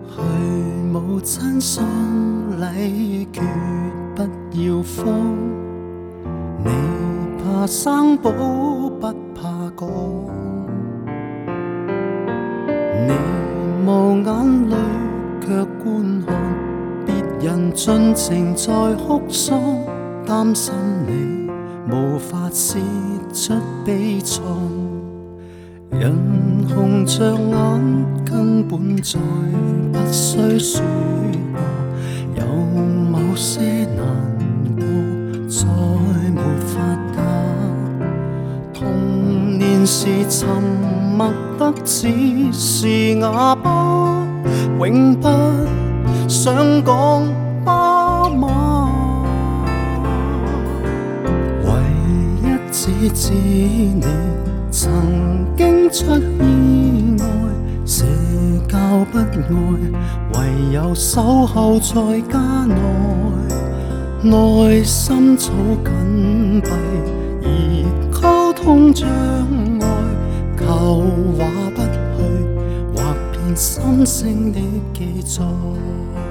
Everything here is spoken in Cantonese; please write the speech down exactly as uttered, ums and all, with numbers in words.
去無真相禮，決不要慌。你怕生寶不怕講，你無眼淚卻觀看別人盡情在哭喪，擔心你無法泄出悲愴。人紅着眼根本再不需說話，有某些難過再沒法假。童年時沉默得只是啞巴，永不想講爸媽。唯一只知你曾經出意外，社交不愛，唯有守候在家內，內心早緊閉，而溝通障礙，求話不去，或變心聲的記載。